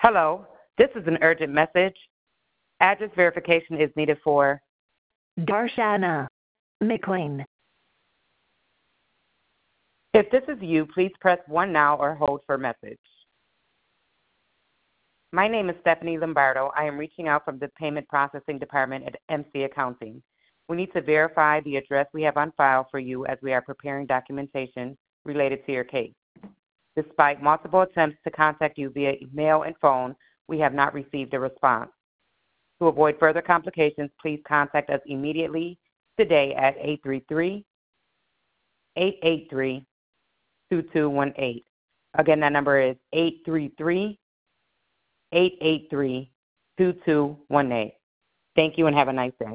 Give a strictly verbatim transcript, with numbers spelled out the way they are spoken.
Hello, this is an urgent message. Address verification is needed for Darshana McLean. If this is you, please press one now or hold for message. My name is Stephanie Lombardo. I am reaching out from the Payment Processing Department at M C Accounting. We need to verify the address we have on file for you as we are preparing documentation related to your case. Despite multiple attempts to contact you via email and phone, we have not received a response. To avoid further complications, please contact us immediately today at eight three three, eight eight three, two two one eight. Again, that number is eight three three, eight eight three, two two one eight. Thank you and have a nice day.